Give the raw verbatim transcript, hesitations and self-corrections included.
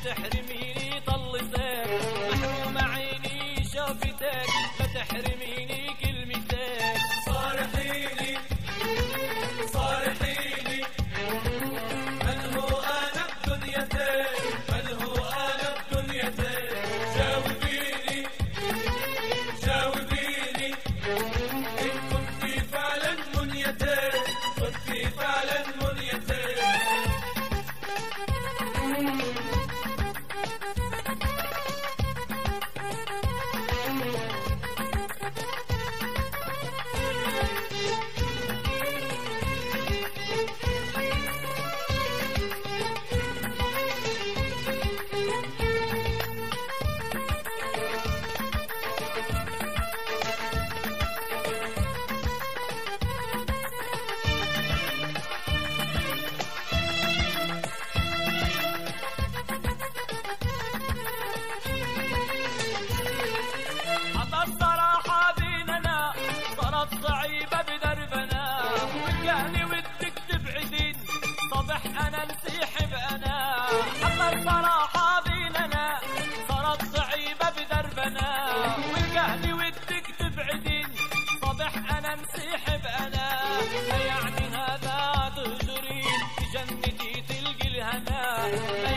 تحرميني طلتك، محروم عيني شافتك لا تحرميني كلمتك. صارحيني صارحيني من هو أنا بدنيتك، من هو أنا بدنيتك. جاوبيني جاوبيني إن كنت فعلا منيتك، كنت فعلا منيتك. الصراحة بيننا صارت صعيبة بدربنا، وكاني ودك تبعدين صبح أنا انسحب أنا. حتى الصراحة بيننا صارت صعيبة بدربنا، وكاني ودك تبعدين صبح أنا انسحب أنا. يعني هذا تهجرين في جنتي تلقي الهنا،